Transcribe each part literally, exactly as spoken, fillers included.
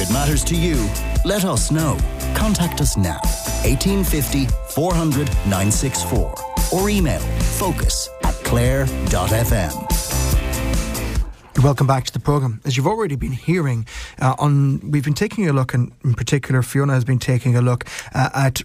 it matters to you, let us know. Contact us now, eighteen fifty, four hundred, nine six four, or email focus at clare dot f m. Welcome back to the programme. As you've already been hearing, uh, on we've been taking a look, and in particular Fiona has been taking a look uh, at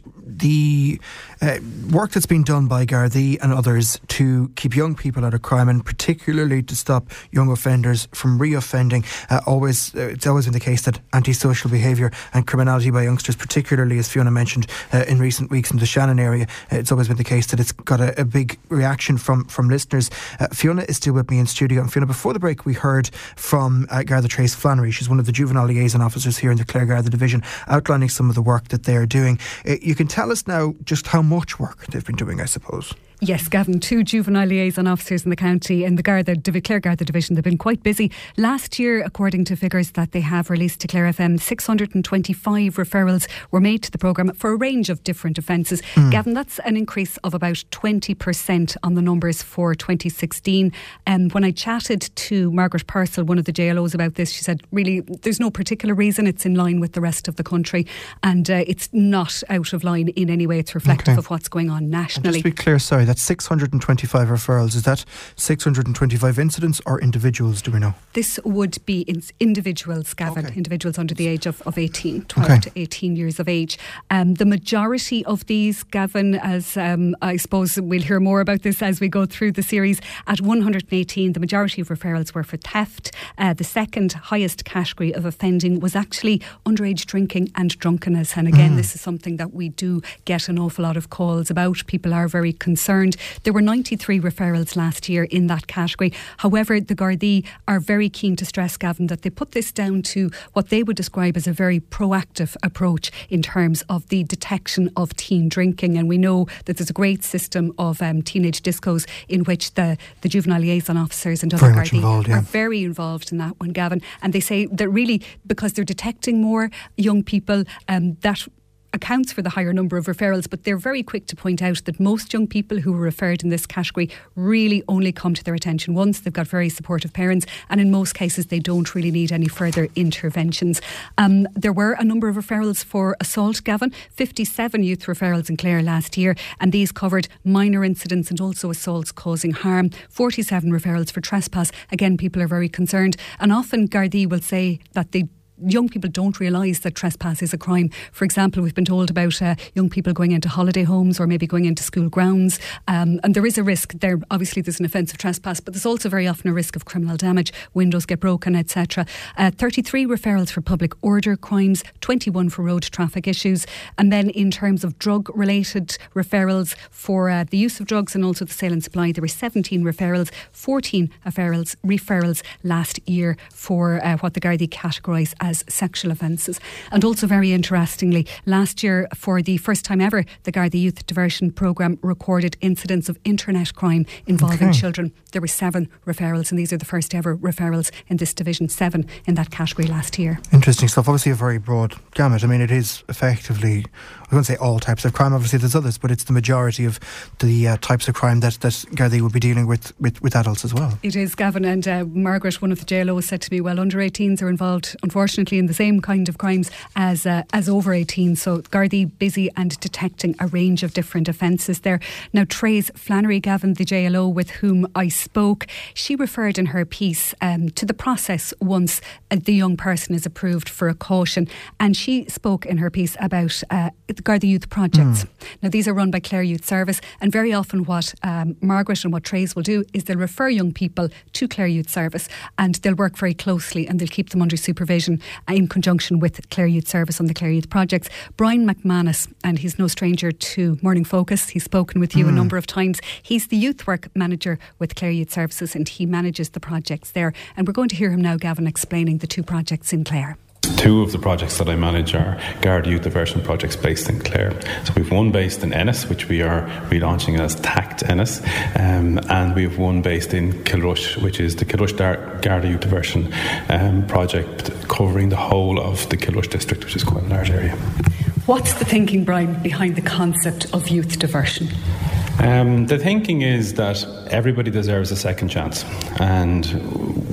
the uh, work that's been done by Gardaí and others to keep young people out of crime, and particularly to stop young offenders from re-offending. Uh, always, uh, it's always been the case that antisocial behaviour and criminality by youngsters, particularly as Fiona mentioned uh, in recent weeks in the Shannon area, uh, it's always been the case that it's got a, a big reaction from, from listeners. Uh, Fiona is still with me in studio. And Fiona, before the break we heard from uh, Garda Trace Flannery. She's one of the juvenile liaison officers here in the Clare Garda division, outlining some of the work that they are doing. Uh, you can tell us now just how much work they've been doing, I suppose. Yes, Gavin, two juvenile liaison officers in the county, in the Garda, Clare Garda division, they've been quite busy. Last year, according to figures that they have released to Clare F M, six hundred twenty-five referrals were made to the programme for a range of different offences. Mm. Gavin, that's an increase of about twenty percent on the numbers for twenty sixteen. Um, when I chatted to Margaret Purcell, one of the J L Os, about this, she said, really, there's no particular reason. It's in line with the rest of the country, and uh, it's not out of line in any way. It's reflective okay. of what's going on nationally. And just to be clear, sorry, that's six hundred twenty-five referrals. Is that six hundred twenty-five incidents or individuals, do we know? This would be in individuals, Gavin, okay. individuals under the age of, of eighteen, twelve okay. to eighteen years of age. Um, the majority of these, Gavin, as um, I suppose we'll hear more about this as we go through the series, at one hundred eighteen, the majority of referrals were for theft. Uh, the second highest category of offending was actually underage drinking and drunkenness. And again, mm. this is something that we do get an awful lot of calls about. People are very concerned. There were ninety-three referrals last year in that category. However, the Gardaí are very keen to stress, Gavin, that they put this down to what they would describe as a very proactive approach in terms of the detection of teen drinking. And we know that there's a great system of um, teenage discos in which the, the juvenile liaison officers and other Gardaí involved, yeah. are very involved in that one, Gavin. And they say that really, because they're detecting more young people, um, that accounts for the higher number of referrals, but they're very quick to point out that most young people who are referred in this category really only come to their attention once. They've got very supportive parents, and in most cases they don't really need any further interventions. Um, there were a number of referrals for assault, Gavin, fifty-seven youth referrals in Clare last year, and these covered minor incidents and also assaults causing harm. forty-seven referrals for trespass. Again, people are very concerned, and often Gardaí will say that they young people don't realise that trespass is a crime. For example, we've been told about uh, young people going into holiday homes or maybe going into school grounds, um, and there is a risk there. Obviously there's an offence of trespass, but there's also very often a risk of criminal damage, windows get broken, etc. uh, thirty-three referrals for public order crimes, twenty-one for road traffic issues, and then in terms of drug related referrals for uh, the use of drugs and also the sale and supply, there were seventeen referrals, fourteen referrals, referrals last year for uh, what the Gardaí categorise as as sexual offences. And also very interestingly, last year, for the first time ever, the Garda Youth Diversion Programme recorded incidents of internet crime involving okay. children. There were seven referrals, and these are the first ever referrals in this division, seven in that category last year. Interesting stuff. Obviously a very broad gamut. I mean, it is effectively, I won't say all types of crime, obviously there's others, but it's the majority of the uh, types of crime that, that Garda will be dealing with, with with adults as well. It is, Gavin, and uh, Margaret, one of the J L Os, said to me, well, under eighteens are involved, unfortunately, in the same kind of crimes as uh, as over eighteen. So Gardaí busy and detecting a range of different offences there. Now, Trace Flannery, Gavin, the J L O with whom I spoke, she referred in her piece um, to the process once uh, the young person is approved for a caution, and she spoke in her piece about uh, the Garda Youth projects. Mm. Now, these are run by Clare Youth Service, and very often what um, Margaret and what Trace will do is they'll refer young people to Clare Youth Service, and they'll work very closely and they'll keep them under supervision in conjunction with Clare Youth Service on the Clare Youth projects. Brian McManus, and he's no stranger to Morning Focus, he's spoken with you mm. a number of times. He's the youth work manager with Clare Youth Services, and he manages the projects there. And we're going to hear him now, Gavin, explaining the two projects in Clare. Two of the projects that I manage are Garda Youth Diversion projects based in Clare. So we have one based in Ennis, which we are relaunching as TACT Ennis, um, and we have one based in Kilrush, which is the Kilrush Dar- Garda Youth Diversion um, project, covering the whole of the Kilrush district, which is quite a large area. What's the thinking, Brian, behind the concept of youth diversion? Um, the thinking is that everybody deserves a second chance, and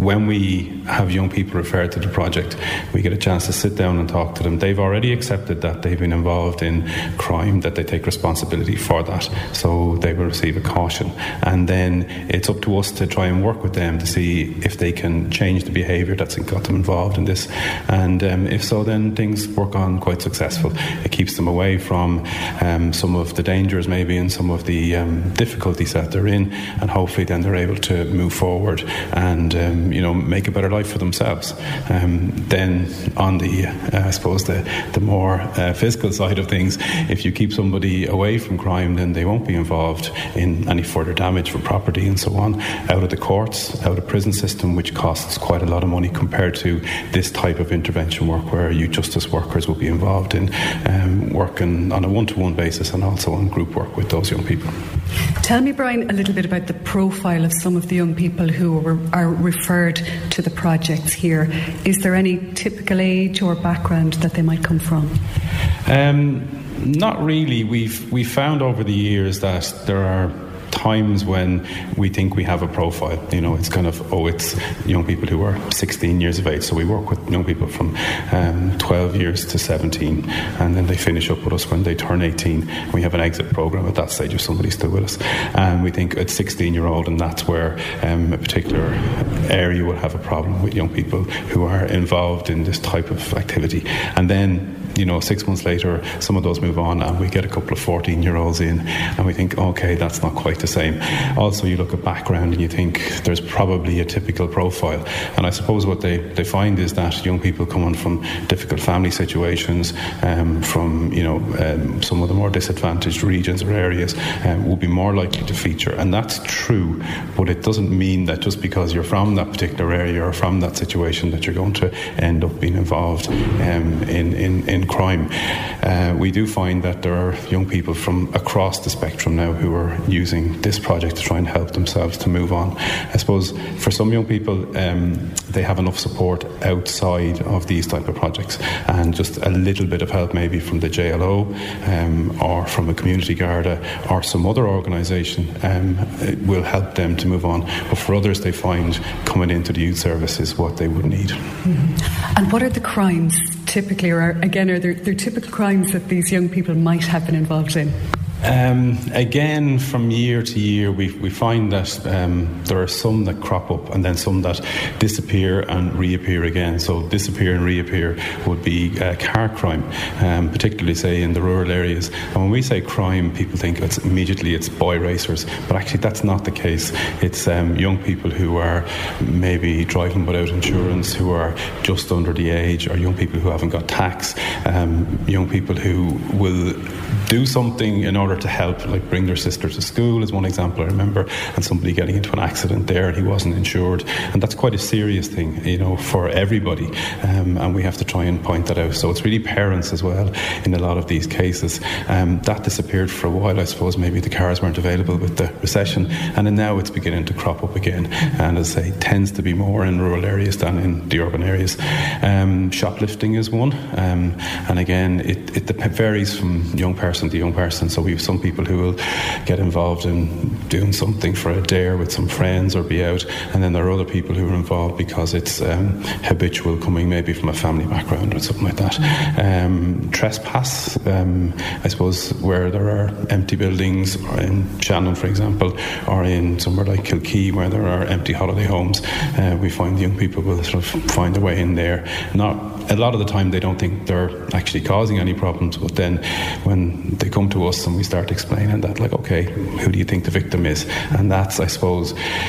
when we have young people referred to the project, we get a chance to sit down and talk to them. They've already accepted that they've been involved in crime, that they take responsibility for that, so they will receive a caution. And then it's up to us to try and work with them to see if they can change the behaviour that's got them involved in this. And um, if so, then things work on quite successful. It keeps them away from um, some of the dangers maybe and some of the um, difficulties that they're in, and hopefully then they're able to move forward and um, you know, make a better life for themselves. Um, then on the uh, I suppose the, the more uh, physical side of things, if you keep somebody away from crime, then they won't be involved in any further damage for property and so on, out of the courts, out of prison system, which costs quite a lot of money compared to this type of intervention work where youth justice workers will be involved in um, working on a one-to-one basis and also on group work with those young people. Tell me, Brian, a little bit about the profile of some of the young people who are, are referred to the projects here. Is there any typical age or background that they might come from? Um, not really. We've we found over the years that there are times when we think we have a profile. You know, it's kind of, oh, it's young people who are sixteen years of age. So we work with young people from um, twelve years to seventeen, and then they finish up with us when they turn eighteen. We have an exit program at that stage if somebody's still with us. And we think at sixteen year old, and that's where um, a particular area will have a problem with young people who are involved in this type of activity. And then, you know, six months later, some of those move on, and we get a couple of fourteen-year-olds in, and we think, okay, that's not quite the same. Also, you look at background, and you think there's probably a typical profile. And I suppose what they, they find is that young people coming from difficult family situations, um, from, you know, um, some of the more disadvantaged regions or areas, um, will be more likely to feature. And that's true, but it doesn't mean that just because you're from that particular area or from that situation that you're going to end up being involved um, in, in, in crime. Uh, we do find that there are young people from across the spectrum now who are using this project to try and help themselves to move on. I suppose for some young people, um, they have enough support outside of these type of projects, and just a little bit of help maybe from the J L O um, or from a community Garda or some other organisation um, will help them to move on. But for others, they find coming into the youth service is what they would need. Mm-hmm. And what are the crimes typically, or are, again, are there, there typical crimes that these young people might have been involved in? Um, again, from year to year, we we find that um, there are some that crop up and then some that disappear and reappear again. So disappear and reappear would be uh, car crime, um, particularly, say, in the rural areas. And when we say crime, people think it's immediately it's boy racers, but actually that's not the case. It's um, young people who are maybe driving without insurance, who are just under the age, or young people who haven't got tax, um, young people who will do something in order to help, like bring their sister to school is one example I remember, and somebody getting into an accident there and he wasn't insured, and that's quite a serious thing, you know, for everybody, um, and we have to try and point that out. So it's really parents as well in a lot of these cases. Um, that disappeared for a while, I suppose. Maybe the cars weren't available with the recession, and then now it's beginning to crop up again, and as I say, tends to be more in rural areas than in the urban areas. Um, shoplifting is one, um, and again it, it varies from young person to young person. So we have some people who will get involved in doing something for a dare with some friends or be out, and then there are other people who are involved because it's um, habitual, coming maybe from a family background or something like that. Um, trespass, um, I suppose, where there are empty buildings, or in Shannon, for example, or in somewhere like Kilkee where there are empty holiday homes, uh, we find young people will sort of find a way in there. Not a lot of the time they don't think they're actually causing any problems, but then when they come to us and we start explaining that, like, okay, who do you think the victim is? And that's, I suppose,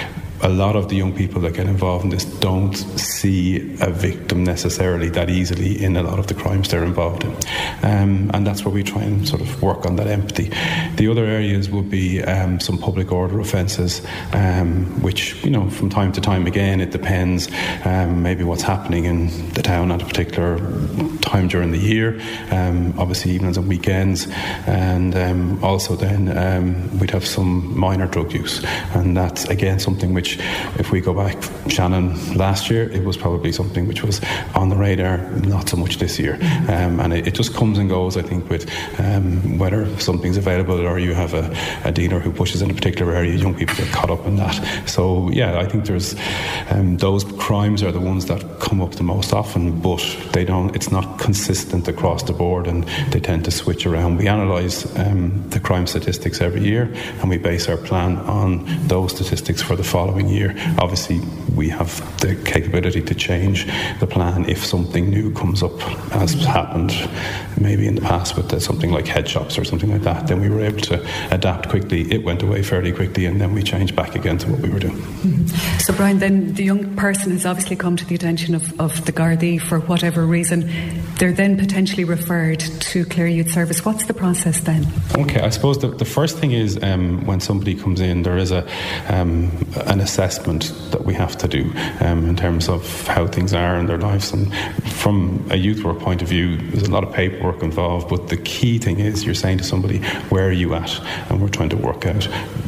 a lot of the young people that get involved in this don't see a victim necessarily that easily in a lot of the crimes they're involved in. Um, and that's where we try and sort of work on that empathy. The other areas would be um, some public order offences, um, which, you know, from time to time, again, it depends um, maybe what's happening in the town at a particular time during the year, um, obviously evenings and weekends, and um, also then um, we'd have some minor drug use, and that's again something which age. If we go back, Shannon, last year, it was probably something which was on the radar, not so much this year. Um, and it, it just comes and goes, I think, with um, whether something's available or you have a, a dealer who pushes in a particular area. Young people get caught up in that. So, yeah, I think there's um, those crimes are the ones that come up the most often, but they don't. It's not consistent across the board, and they tend to switch around. We analyse um, the crime statistics every year, and we base our plan on those statistics for the following year. Obviously, we have the capability to change the plan if something new comes up, as happened maybe in the past with the, something like head shops or something like that. Then we were able to adapt quickly. It went away fairly quickly, and then we changed back again to what we were doing. Mm-hmm. So, Brian, then the young person has obviously come to the attention of, of the Gardaí for whatever reason. They're then potentially referred to Clare Youth Service. What's the process then? Okay, I suppose the, the first thing is um, when somebody comes in, there is a um, an assessment that we have to do um, in terms of how things are in their lives. And from a youth work point of view, there's a lot of paperwork involved, but the key thing is you're saying to somebody, where are you at? And we're trying to work out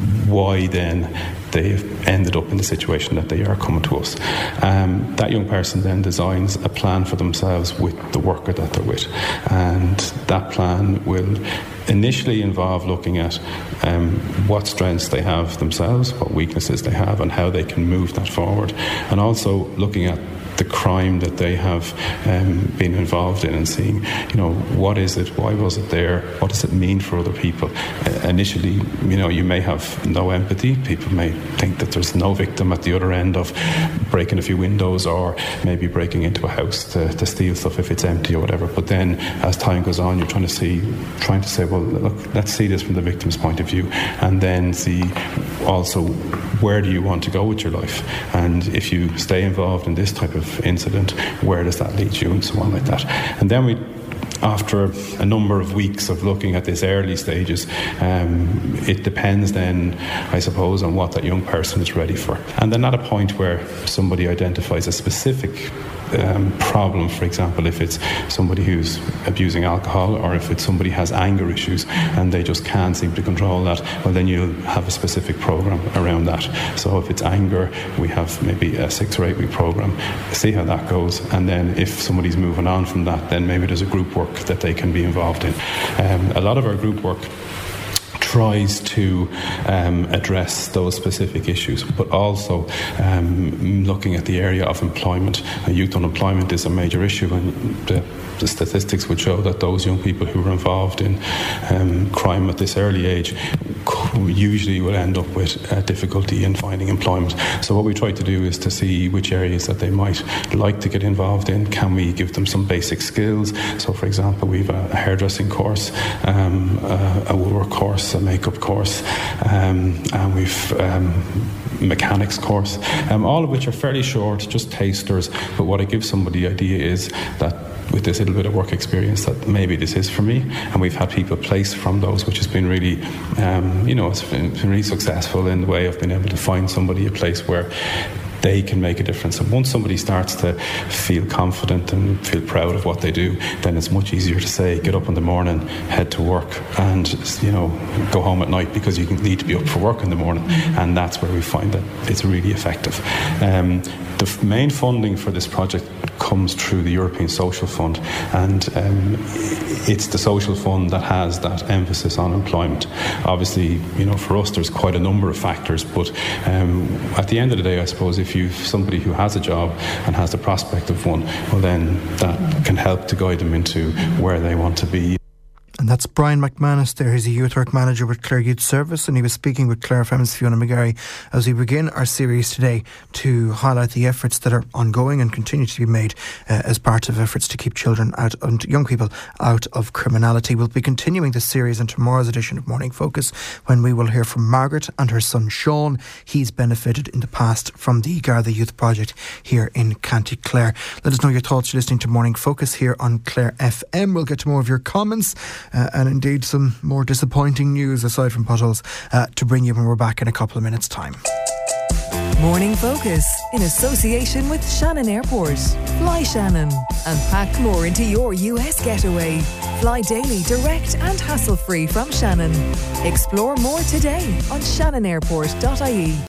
why then they've ended up in the situation that they are coming to us. Um, that young person then designs a plan for themselves with the worker that they're with, and that plan will initially involve looking at um, what strengths they have themselves, what weaknesses they have, and how they can move that forward, and also looking at the crime that they have um, been involved in, and seeing, you know, what is it, why was it there, what does it mean for other people. Uh, initially, you know, you may have no empathy. People may think that there's no victim at the other end of breaking a few windows, or maybe breaking into a house to, to steal stuff if it's empty or whatever. But then, as time goes on, you're trying to see, trying to say, well, look, let's see this from the victim's point of view, and then see also where do you want to go with your life, and if you stay involved in this type of incident, where does that lead you, and so on like that. And then we, after a number of weeks of looking at this early stages, um, it depends then, I suppose, on what that young person is ready for. And then at a point where somebody identifies a specific Um, problem, for example, if it's somebody who's abusing alcohol, or if it's somebody who has anger issues and they just can't seem to control that, well, then you'll have a specific program around that. So if it's anger, we have maybe a six or eight week program, see how that goes, and then if somebody's moving on from that, then maybe there's a group work that they can be involved in. Um, a lot of our group work tries to um, address those specific issues, but also um, looking at the area of employment. Uh, youth unemployment is a major issue, and the, the statistics would show that those young people who are involved in um, crime at this early age usually will end up with uh, difficulty in finding employment. So what we try to do is to see which areas that they might like to get involved in. Can we give them some basic skills? So, for example, we've a hairdressing course, um, a, a woodwork course, a makeup course, um, and we've um, mechanics course, um, all of which are fairly short, just tasters. But what I give somebody the idea is that with this little bit of work experience, that maybe this is for me. And we've had people placed from those, which has been really, um, you know, it's been, been really successful in the way of being able to find somebody a place where they can make a difference. And once somebody starts to feel confident and feel proud of what they do, then it's much easier to say, get up in the morning, head to work, and, you know, go home at night, because you need to be up for work in the morning. And that's where we find that it's really effective. Um, the f- main funding for this project comes through the European Social Fund, and um, it's the Social Fund that has that emphasis on employment. Obviously, you know, for us there's quite a number of factors, but um, at the end of the day, I suppose if you've somebody who has a job and has the prospect of one, well, then that can help to guide them into where they want to be. And that's Brian McManus there. He's a youth work manager with Clare Youth Service, and he was speaking with Clare F M's Fiona McGarry as we begin our series today to highlight the efforts that are ongoing and continue to be made uh, as part of efforts to keep children out and young people out of criminality. We'll be continuing this series in tomorrow's edition of Morning Focus, when we will hear from Margaret and her son Sean. He's benefited in the past from the Garda Youth Project here in County Clare. Let us know your thoughts. You're listening to Morning Focus here on Clare F M. We'll get to more of your comments Uh, and indeed some more disappointing news aside from potholes uh, to bring you when we're back in a couple of minutes' time. Morning Focus in association with Shannon Airport. Fly Shannon and pack more into your U S getaway. Fly daily, direct and hassle-free from Shannon. Explore more today on shannon airport dot I E.